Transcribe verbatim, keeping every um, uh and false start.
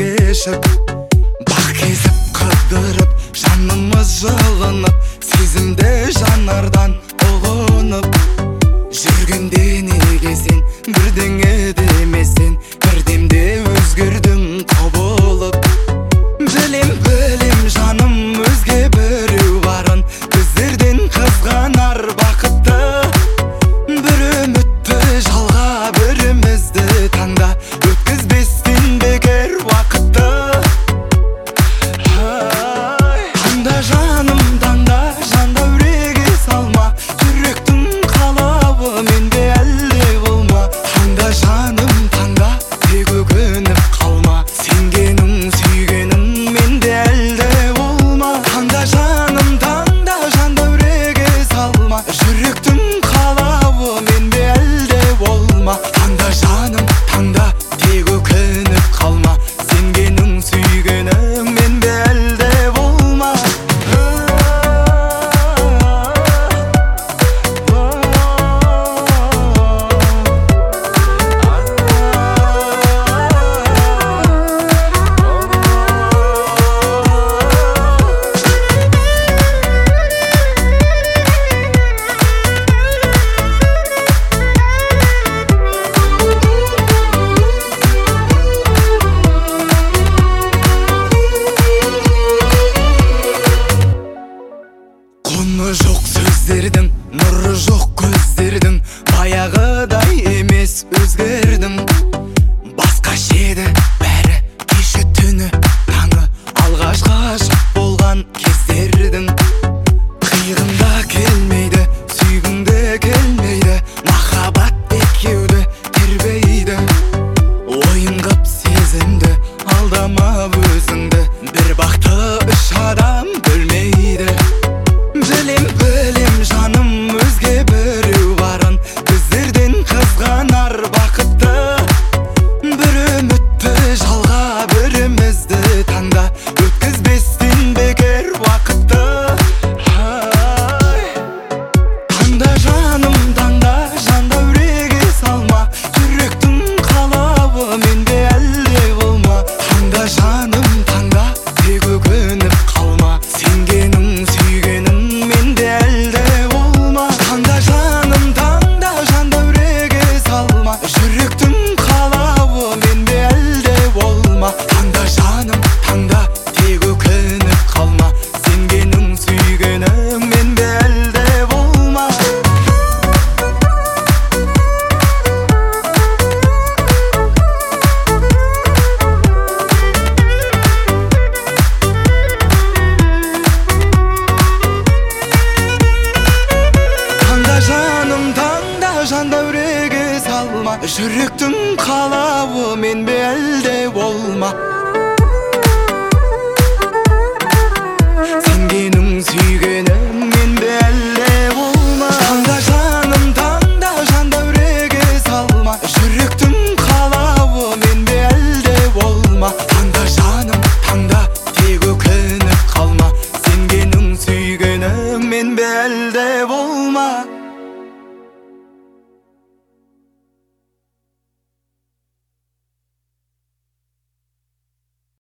кешіп, бақ кезіп қыдырып, жанымыз жылынып, сезімді жанардан ұғынып, жүргенде неге сен бірдеңе демесен, бірдемде өзгердің құбылып. Білем, білем жаным, өзге біреу барын, біздерден қызғанар бақытты. Бір үмітті жалға, бірімізді таңда, өткізбестен бекер уақытты. Таңда жаным, таңда, жанда үреге салма, жүректің қалауы менде әлде болма. Таңда жаным, таңда, тек өкініп қалма, сенгенің сүйгенің менде әлде болма. Таңда жаным, таңда, жанда үреге салма, жүректің қалауы менде әлде болма. Таңда жаным, таңда, тек өкініп қалма, сенгенің сүйгенің менде әлде болма. Құны жоқ сөздердің, нұры жоқ көздердің, баяғыдай емес өзгердің. Басқаша еді бәрі, кеше түні таңы, алғашқы ғашық болған кездердің. Қиғында келмейді, сүйгіңде келмейді, махаббат екеуді тербейді. Ойын қып сезімді, алдамап өзіңді, бір бақты үш адам бөлмейді. Білем, білем жаным, өзге біреу барын, біздерден қызғанар бақытты. Бір үмітті жалға, бірімізді таңда, өткізбестен бекер уақытты. Таңда жаным, таңда, жанда үреге салма, жүректің қалауы менде әлде болма. Таңда жаным, таңда, тек өкініп қалма, сенгенің сүйгенің менде әлде болма. Таңда жаным, таңда, жанда үреге салма, жүректің қалауы менде әлде болма. Таңда жаным, таңда, тек өкініп қалма, сенгенің сүйгенің менде әлде болма. Таңда жаным, таңда, жанда үреге салма, жүректің қалауы менде әлде болма. Сенгенің сүйгенің